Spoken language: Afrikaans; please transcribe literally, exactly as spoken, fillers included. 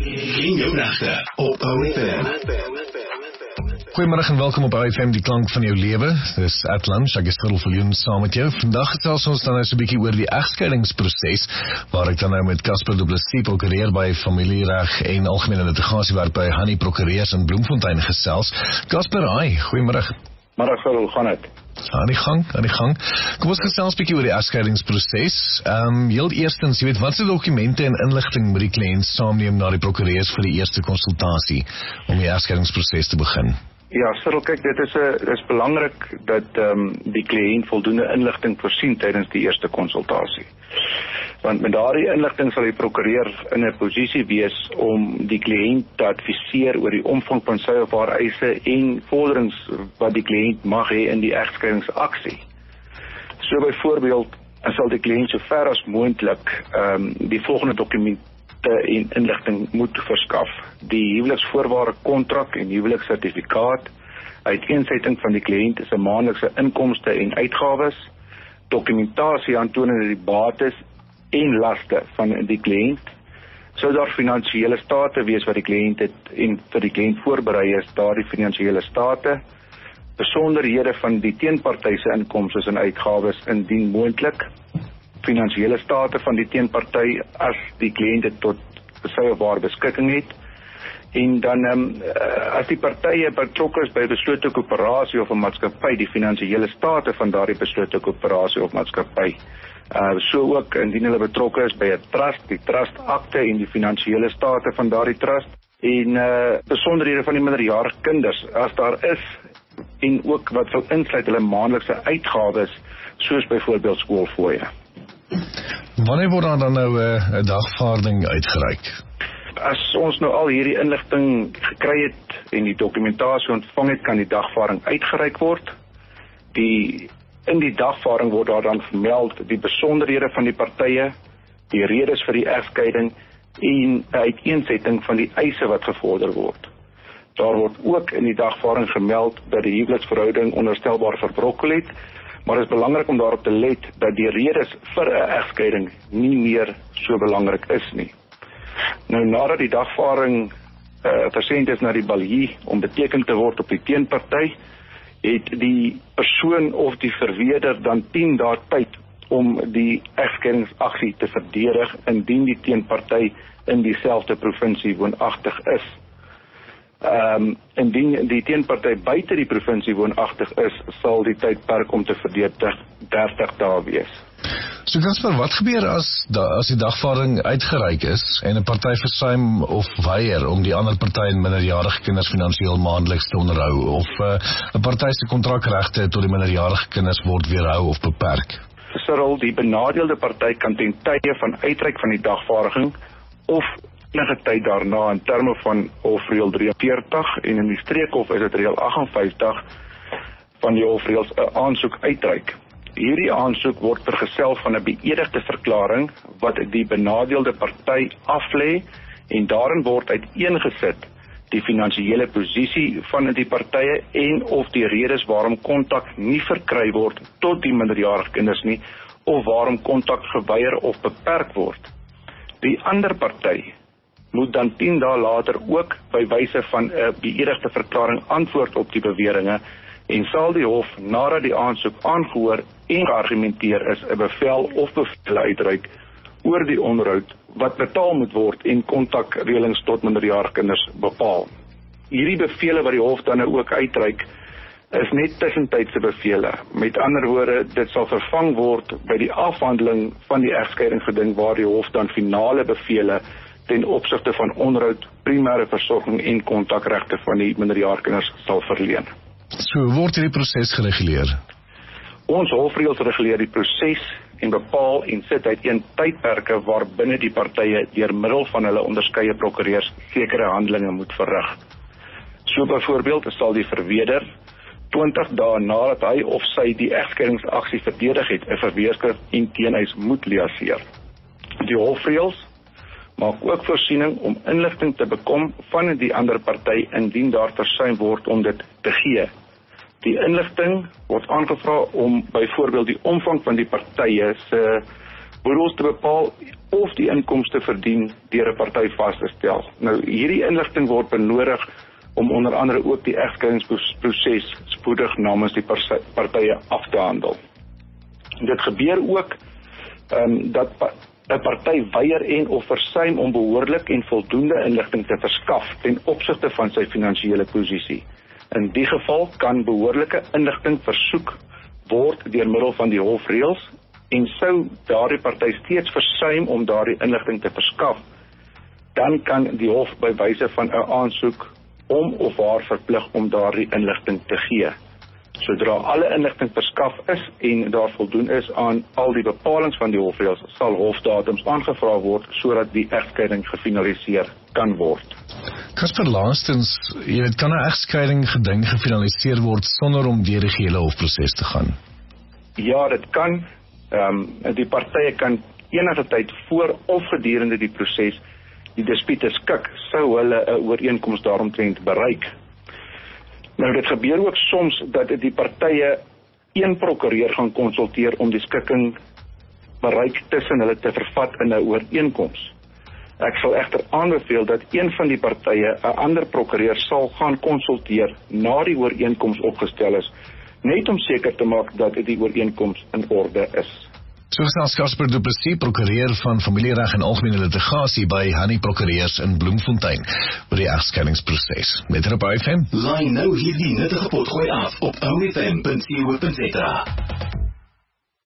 In jou nagte op O F M. Goeiemiddag en welkom op O F M, die klank van jou lewe. Dis At Lunch, ek is Gerald Viljoen saam met jou. Vandag gesels ons dan nou so 'n bietjie oor die egskeidingsproses, waar ek dan nou met Casper Du Plessis, prokureur by familiereg en algemene litigasiewerk by Honey Prokureurs in Bloemfontein gesels. Casper, hi, goeiemiddag. Middag, hoe gaan dit? Aan die gang, aan die gang. Kom ons gesels 'n bietjie oor die egskeidingsproses. Ehm um, heel eerstens, jy weet, wat se dokumente en inligting moet die kliënt saamneem na die prokureurs vir die eerste konsultasie om die egskeidingsproses te begin? Ja, Cyril, kyk, dit is 'n dis belangrik dat ehm um, die kliënt voldoende inligting voorsien tydens die eerste konsultasie. Want met daardie inligting sal die prokureur in 'n posisie wees om die kliënt te adviseer oor die omvang van sy of haar eise en vorderings wat die kliënt mag hê in die egskeidingsaksie. So byvoorbeeld sal die kliënt so ver as moontlik ehm um, die volgende dokumente en inligting moet verskaf: die huweliksvoorwaarde kontrak en huweliksertifikaat, uiteensetting van die kliënt se maandelikse inkomste en uitgawes, dokumentasie aantoonende die bates en laste van die kliënt. Sou daar finansiële state wees wat die kliënt het en vir die kliënt voorberei is, daardie finansiële state, besonderhede van die teenparty se inkomste en uitgawes indien moontlik, finansiële state van die teenparty as die kliënt dit tot sy of haar beskikking het, en dan um, as die partye betrokke is by 'n beslote koöperasie of 'n maatskappy, die finansiële state van daardie beslote koöperasie of maatskappy. Uh, so ook indien hulle betrokke is by 'n trust, die trustakte en die finansiële state van daardie trust, en uh, besonderhede van die minderjarige kinders, as daar is, en ook wat sal insluit hulle maandelikse uitgawes, soos byvoorbeeld skoolfooie. Wanneer word daar dan nou 'n uh, dagvaarding uitgereik? As ons nou al hierdie inligting gekry het en die dokumentasie ontvang het, kan die dagvaarding uitgereik word. Die In die dagvaarding word daar dan vermeld die besonderhede van die partye, die redes vir die egskeiding en 'n uiteensetting van die eise wat gevorder word. Daar word ook in die dagvaarding gemeld dat die huweliksverhouding onderstelbaar verbrokkel het, maar dit is belangrik om daarop te let dat die redes vir 'n egskeiding nie meer so belangrik is nie. Nou, nadat die dagvaarding uh, versend is na die balie om beteken te word op die teenparty, het die persoon of die verweerder dan tien dae tyd om die egskeidingsaksie te verdedig indien die teenparty in dieselfde provinsie woonagtig is. Um, indien die teenparty buite die provinsie woonagtig is, sal die tydperk om te verdedig dertig dae wees. So Casper, wat gebeur as, da, as die dagvaarding uitgereik is en 'n party versuim of weier om die ander party en minderjarige kinders finansiëel maandeliks te onderhou, of 'n uh, party se kontrakregte tot die minderjarige kinders word weerhou of beperk? Cyril, die benadeelde party kan ten tye van uitreik van die dagvaarding of enige tyd daarna in terme van Hofreël drie en veertig en in die streekhof is dit reël agt en vyftig van die Hofreëls 'n aansoek uitreik. Hierdie aansoek word vergesel van 'n beëdigde verklaring wat die benadeelde party aflê, en daarin word uiteengesit die finansiële posisie van die partye en of die redes waarom kontak nie verkry word tot die minderjarige kinders nie, of waarom kontak geweier of beperk word. Die ander party moet dan tien dae later ook by wyse van 'n beëdigde verklaring antwoord op die beweringe, en sal die hof, nadat die aansoek aangehoor en geargumenteer is, 'n bevel of bevel uitreik oor die onderhoud wat betaal moet word en kontakreëlings tot minderjarige kinders bepaal. Hierdie bevele wat die hof dan nou ook uitreik, is net tussentydse bevele. Met ander woorde, dit sal vervang word by die afhandeling van die egskeidingsgeding, waar die hof dan finale bevele ten opsigte van onderhoud, primêre versorging en kontakregte van die minderjarige kinders sal verleen. So word hierdie proses gereguleer? Ons hofreëls reguleer die proses en bepaal en sit uiteen tydperke waarbinne die partye deur middel van hulle onderskeie prokureurs sekere handelinge moet verrig. So byvoorbeeld sal die verweerder twintig dae nadat hy of sy die egskeidingsaksie verdedig het, 'n verweerskrif en teeneis moet liaseer. Die hofreëls maak ook voorsiening om inligting te bekom van die ander party indien daar versuim word om dit te gee. Die inligting word aangevra om byvoorbeeld die omvang van die partye se boedels te bepaal of die inkomste verdien deur 'n party vas te stel. Nou, hierdie inligting word benodig om onder andere ook die egskeidingsproses spoedig namens die partye af te handel. Dit gebeur ook um, dat 'n party weier en of versuim om behoorlik en voldoende inligting te verskaf ten opsigte van sy finansiële posisie. In die geval kan behoorlike inligting versoek word deur middel van die hofreëls en sou daardie party steeds versuim om daardie inligting te verskaf, dan kan die hof by wyse van 'n aansoek om of haar verplig om daardie inligting te gee. Sodra alle inligting verskaf is en daar voldoen is aan al die bepalings van die hofreëls, sal hofdatums aangevra word sodat die egskeiding gefinaliseer kan word. Casper, laastens, jy weet, kan 'n egskeiding geding gefinaliseer word sonder om deur die gehele hofproses te gaan? Ja, dit kan. Um, die partye kan enige tyd voor of gedurende die proses die dispute skik, sou hulle 'n ooreenkoms daaromtrent bereik. Nou, dit gebeur ook soms dat die partye een prokureur gaan konsulteer om die skikking bereik tussen hulle te vervat in 'n ooreenkoms. Ek sal egter aanbeveel dat een van die partye 'n ander prokureur sal gaan konsulteer na die ooreenkoms opgestel is, net om seker te maak dat die ooreenkoms in orde is. So gesels Casper Du Plessis, prokureur van familiereg en algemene litigasie by Honey Prokureurs in Bloemfontein oor die egskeidingsproses. Met op O F M. Laai nou hierdie nuttige potgooi af op o f m punt co punt za.